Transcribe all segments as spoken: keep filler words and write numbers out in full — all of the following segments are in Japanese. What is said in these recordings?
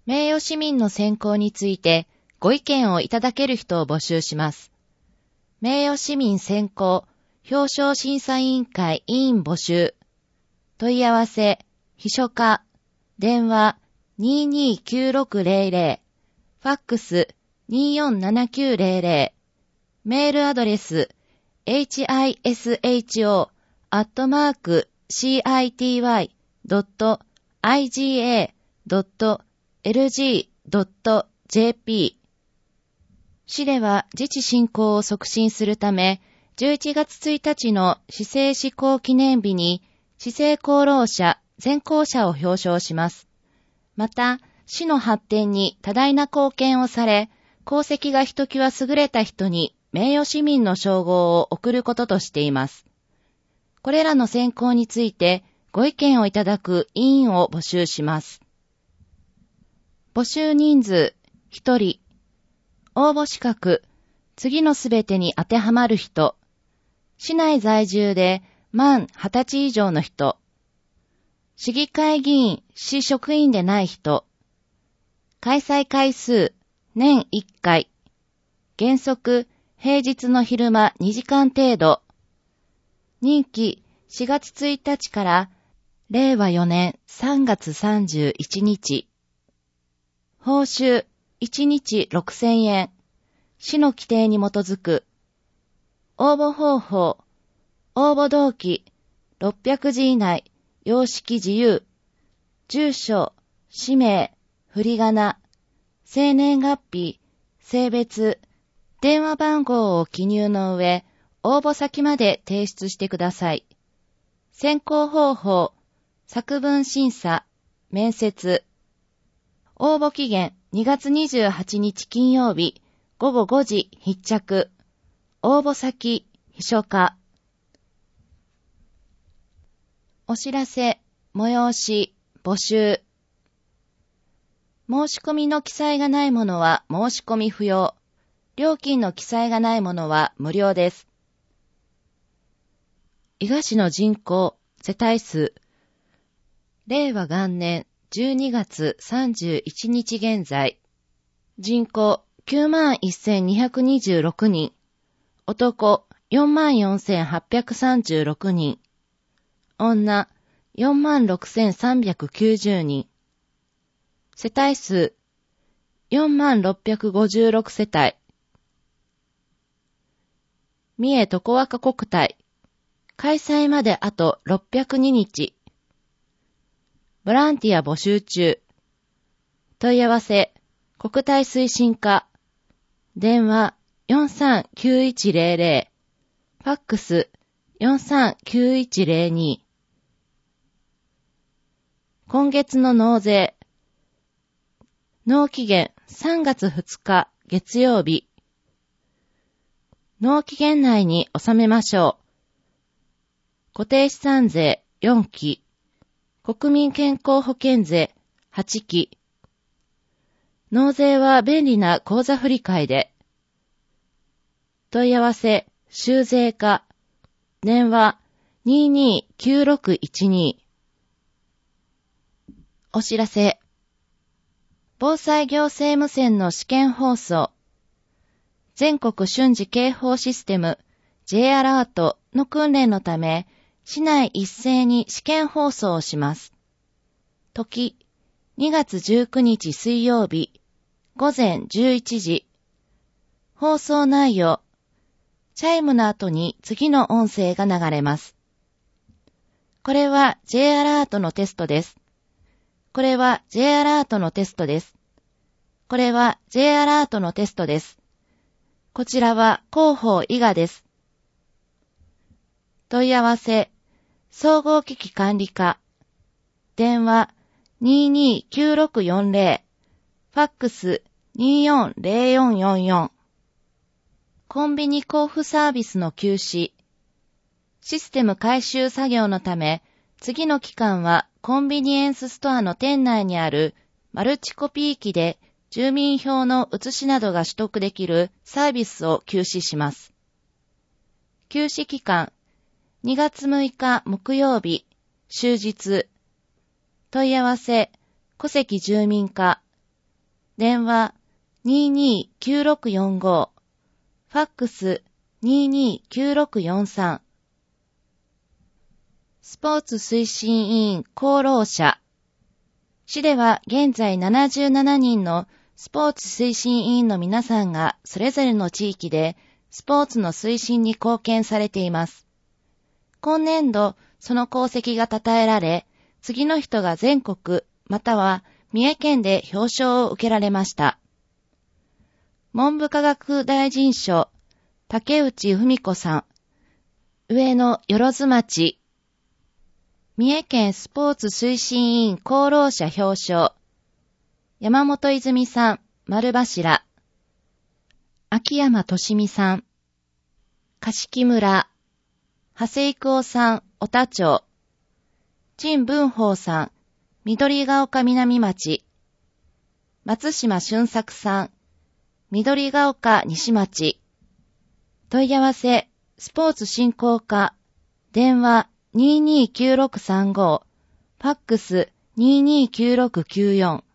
名誉市民の選考についてご意見をいただける人を募集します。名誉市民選考表彰審査委員会委員募集。問い合わせ、秘書課、電話 にーにーきゅうろくぜろぜろ、ファックス にーよんななきゅうぜろぜろ、メールアドレス エイチアイエスエイチオー アットマーク シーアイティーワイ ドット アイジーエー ドット エルジー ドット ジェーピー。市では自治振興を促進するため、じゅういちがつついたちの市政施行記念日に市政功労者、全功者を表彰します。また、市の発展に多大な貢献をされ、功績がひときわ優れた人に名誉市民の称号を贈ることとしています。これらの選考についてご意見をいただく委員を募集します。募集人数ひとり。応募資格、次のすべてに当てはまる人。市内在住で満はたち以上の人。市議会議員、市職員でない人。開催回数、年いっかい。原則、平日の昼間にじかん程度。任期、しがつついたちかられいわよねんさんがつさんじゅういちにち。報酬、いちにちろくせんえん。市の規定に基づく。応募方法。応募動機。ろっぴゃくじ以内。様式自由。住所。氏名。振り仮名。生年月日。性別。電話番号を記入の上、応募先まで提出してください。選考方法。作文審査。面接。応募期限にがつにじゅうはちにち金曜日ごごごじ必着。応募先秘書課。お知らせ、催し、募集。申し込みの記載がないものは申し込み不要。料金の記載がないものは無料です。伊賀市の人口、世帯数。れいわがんねんじゅうにがつさんじゅういちにち現在。人口きゅうまんせんにひゃくにじゅうろくにん。男よんまんよんせんはっぴゃくさんじゅうろくにん。女よんまんろくせんさんびゃくきゅうじゅうにん。世帯数よんまんろっぴゃくごじゅうろくせたい。三重とこわか国体。開催まであとろっぴゃくににち。ボランティア募集中。問い合わせ、国体推進課。電話よんさんきゅういちぜろぜろ。ファックスよんさんきゅういちぜろに。今月の納税。納期限さんがつふつか月曜日。納期限内に納めましょう。固定資産税よんき。国民健康保険税はちき。納税は便利な口座振替で。問い合わせ、収税課。電話にーにーきゅうろくいちに。お知らせ。防災行政無線の試験放送。全国瞬時警報システム J アラートの訓練のため、市内一斉に試験放送をします。時、にがつじゅうくにち水曜日、ごぜんじゅういちじ。放送内容。チャイムの後に次の音声が流れます。これは J アラートのテストです。これは J アラートのテストです。これは J アラートのテストです。こちらは広報伊賀です。問い合わせ、総合機器管理課。電話にーにーきゅうろくよんぜろ。ファックスにーよんぜろよんよんよん。コンビニ交付サービスの休止。システム改修作業のため、次の期間はコンビニエンスストアの店内にあるマルチコピー機で住民票の写しなどが取得できるサービスを休止します。休止期間、にがつむいか木曜日、終日。問い合わせ、戸籍住民課。 電話 にーにーきゅうろくよんご、ファックス にーにーきゅうろくよんさん。スポーツ推進委員功労者。市では現在ななじゅうななにんのスポーツ推進委員の皆さんがそれぞれの地域でスポーツの推進に貢献されています。今年度、その功績が称えられ、次の人が全国または三重県で表彰を受けられました。文部科学大臣賞、竹内文子さん、上野万町。三重県スポーツ推進委員功労者表彰、山本泉さん、丸柱。秋山俊美さん、樫木村。長谷育夫さん、小田町。陳文宝さん、緑ヶ丘南町。松島俊作さん、緑ヶ丘西町。問い合わせ、スポーツ振興課、電話 にーにーきゅうろくさんご、ファックス にーにーきゅうろくきゅうよん。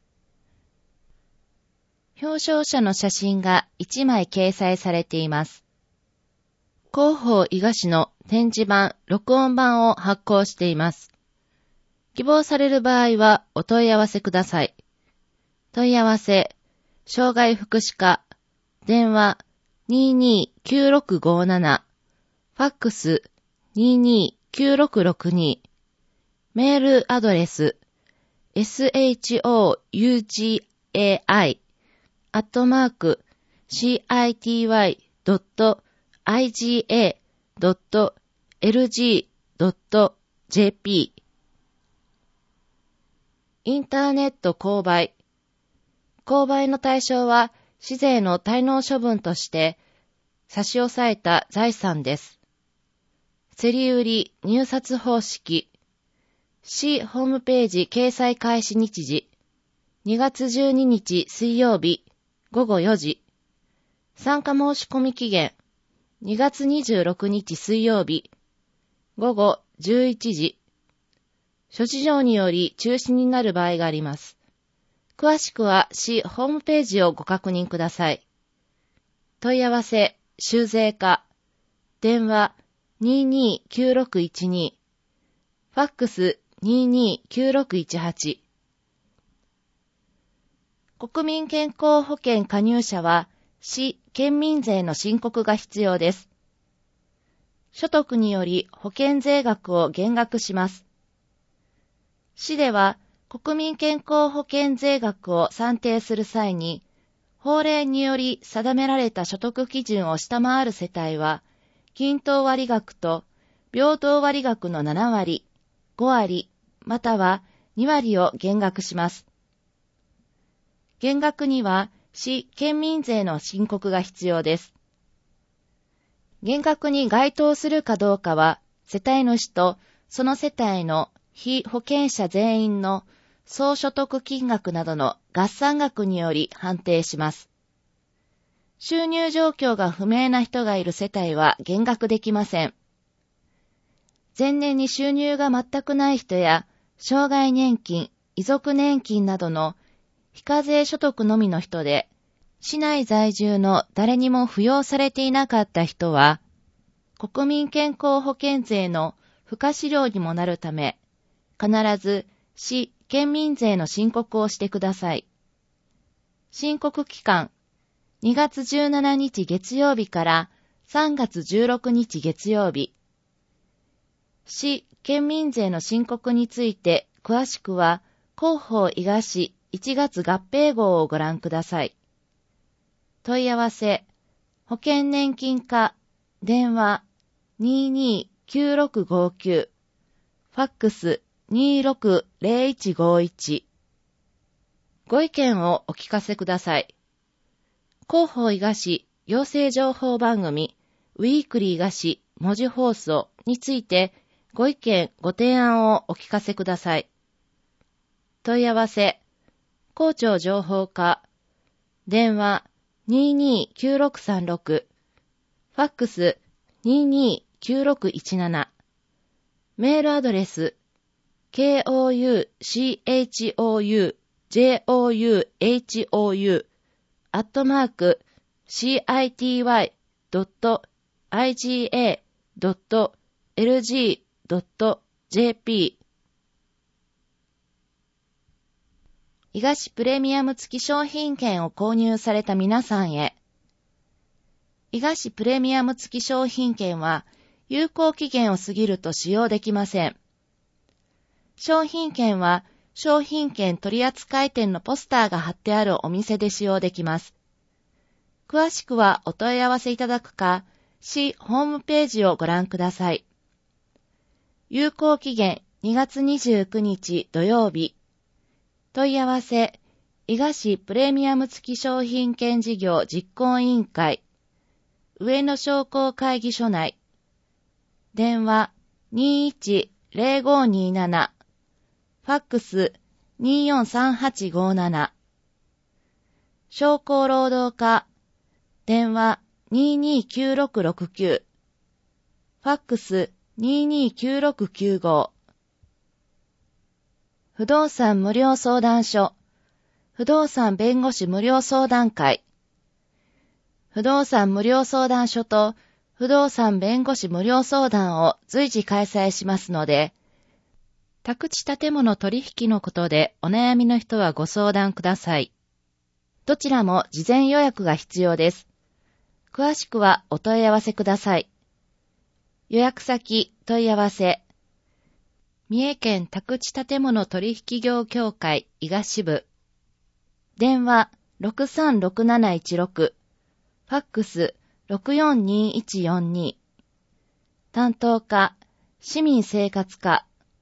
表彰者の写真がいちまい掲載されています。広報伊賀市の展示版、録音版を発行しています。希望される場合はお問い合わせください。問い合わせ、障害福祉課、電話 にーにーきゅうろくごなな、ファックス にーにーきゅうろくろくに、メールアドレス エスエイチオーユージエーアイ アットマーク シーアイティーワイ ドット アイジーエー ドット エルジー ドット ジェーピー。 インターネット購買。購買の対象は市税の滞納処分として差し押さえた財産です。競り売り入札方式。市ホームページ掲載開始日時。にがつじゅうににち水曜日ごごよじ。参加申し込み期限。にがつにじゅうろくにち水曜日ごごじゅういちじ。諸事情により中止になる場合があります。詳しくは市ホームページをご確認ください。問い合わせ、修税課。電話 にーにーきゅうろくいちに、ファックス にーにーきゅうろくいちはち。国民健康保険加入者は市県民税の申告が必要です。所得により保険税額を減額します。市では国民健康保険税額を算定する際に、法令により定められた所得基準を下回る世帯は、均等割額と平等割額のななわり、ごわり、またはにわりを減額します。減額には市県民税の申告が必要です。減額に該当するかどうかは、世帯主とその世帯の被保険者全員の総所得金額などの合算額により判定します。収入状況が不明な人がいる世帯は減額できません。前年に収入が全くない人や、障害年金、遺族年金などの非課税所得のみの人で、市内在住の誰にも扶養されていなかった人は、国民健康保険税の付加資料にもなるため、必ず市県民税の申告をしてください。申告期間、にがつじゅうしちにち月曜日からさんがつじゅうろくにち月曜日。市県民税の申告について詳しくは、広報伊賀市いちがつ合併号をご覧ください。問い合わせ、保険年金課、電話 にーにーきゅうろくごきゅう、ファックス にーろくぜろいちごいち。ご意見をお聞かせください。広報伊賀市養成情報番組ウィークリー伊賀市文字放送についてご意見ご提案をお聞かせください。問い合わせ、校長情報課、電話 にーにーきゅうろくさんろく、ファックス にーにーきゅうろくいちなな、メールアドレス コウチョウジェイオーユーエイチオーユー アットマーク シーアイティーワイ ドット アイジーエー ドット エルジー ドット ジェーピー 伊賀市プレミアム付き商品券を購入された皆さんへ。伊賀市プレミアム付き商品券は有効期限を過ぎると使用できません。商品券は商品券取扱店のポスターが貼ってあるお店で使用できます。詳しくはお問い合わせいただくか、市ホームページをご覧ください。有効期限にがつにじゅうくにち土曜日。問い合わせ、伊賀市プレミアム付き商品券事業実行委員会、上野商工会議所内。電話 にーいちゼロごにーなな、ファックス にーよんさんはちごーなな。商工労働課、電話 にーにーきゅうろくろくきゅう、ファックス にーにーきゅうろくきゅうご。不動産無料相談所、不動産弁護士無料相談会。不動産無料相談所と不動産弁護士無料相談を随時開催しますので、宅地建物取引のことでお悩みの人はご相談ください。どちらも事前予約が必要です。詳しくはお問い合わせください。予約先問い合わせ。三重県宅地建物取引業協会伊賀支部。電話 ろくさんろくなないちろく、ファックス ろくよんにいちよんに。担当課、市民生活課。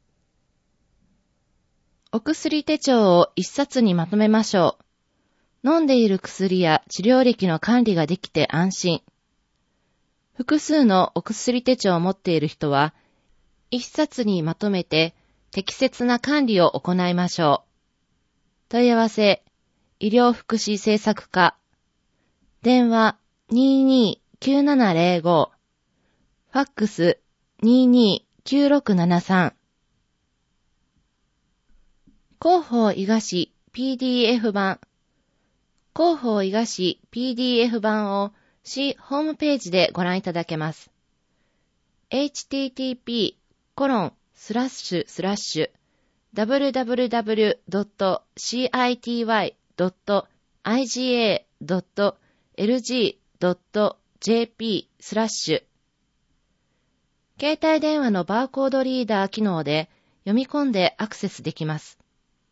お薬手帳を一冊にまとめましょう。飲んでいる薬や治療歴の管理ができて安心。複数のお薬手帳を持っている人は、一冊にまとめて適切な管理を行いましょう。問い合わせ、医療福祉政策課。電話 にーにーきゅうななゼロご。ファックス にーにーきゅうろくななさん。広報伊賀市 ピーディーエフ 版。広報伊賀市 ピーディーエフ 版を市ホームページでご覧いただけます。エイチティーティーピーコロンスラッシュスラッシュダブリュダブリュダブリュドットシーアイティーワイドットアイジーエードットエルジードットジェーピースラッシュ。携帯電話のバーコードリーダー機能で読み込んでアクセスできます。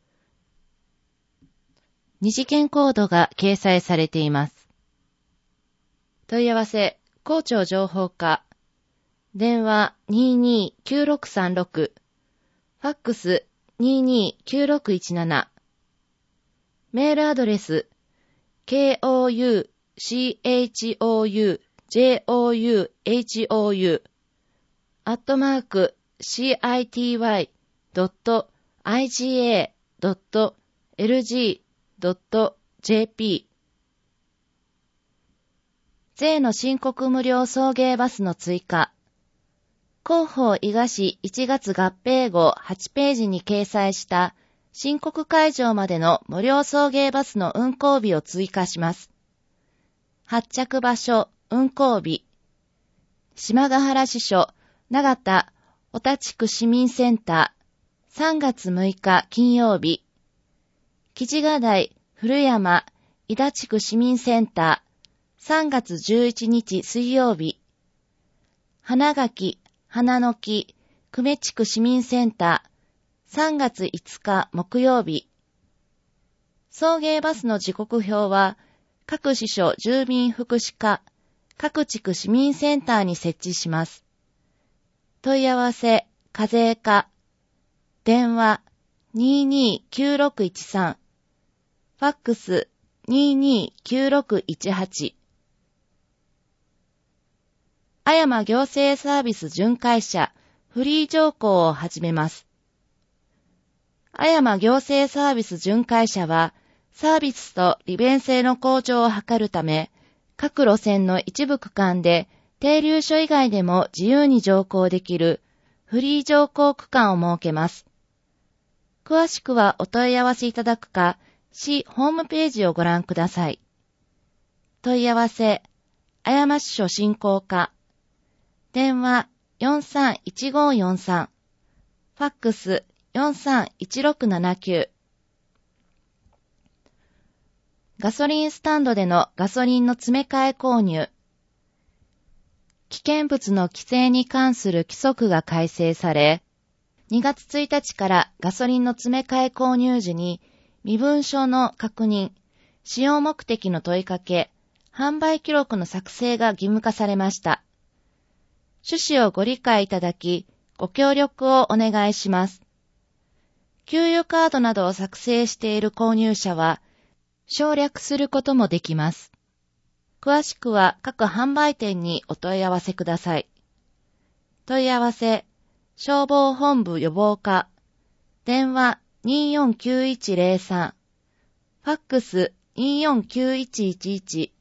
二次元コードが掲載されています。問い合わせ、校長情報課。電話 にーにーきゅうろくさんろく。ファックス にーにーきゅうろくいちなな。メールアドレス、ケーオーユーシーエイチオーユージェイオーユーエイチオーユー アットマーク シーアイティーワイ ドット アイジーエー ドット エルジー ドット ジェーピー。税の申告無料送迎バスの追加。広報伊賀市いちがつ合併号はちページに掲載した申告会場までの無料送迎バスの運行日を追加します。発着場所、運行日。島ヶ原支所、長田、小田地区市民センター、さんがつむいか金曜日。木地ヶ台、古山、井田地区市民センター、さんがつじゅういちにち水曜日。花垣、花の木、久米地区市民センター、さんがついつか木曜日。送迎バスの時刻表は、各支所住民福祉課、各地区市民センターに設置します。問い合わせ、課税課。電話、にーにーきゅうろくいちさん。ファックス、にーにーきゅうろくいちはち。あやま行政サービス巡回車フリー乗降を始めます。あやま行政サービス巡回車は、サービスと利便性の向上を図るため、各路線の一部区間で停留所以外でも自由に乗降できるフリー乗降区間を設けます。詳しくはお問い合わせいただくか、 市ホームページをご覧ください。問い合わせ、綾町署振興課。電話 よんさんいちごよんさん。ファックス よんさんいちろくななきゅう。ガソリンスタンドでのガソリンの詰め替え購入。危険物の規制に関する規則が改正され、にがつついたちからガソリンの詰め替え購入時に身分証の確認、使用目的の問いかけ、販売記録の作成が義務化されました。趣旨をご理解いただき、ご協力をお願いします。給油カードなどを作成している購入者は、省略することもできます。詳しくは各販売店にお問い合わせください。問い合わせ、消防本部予防課、電話 にーよんきゅういちゼロさん、ファックス にーよんきゅういちいちいち、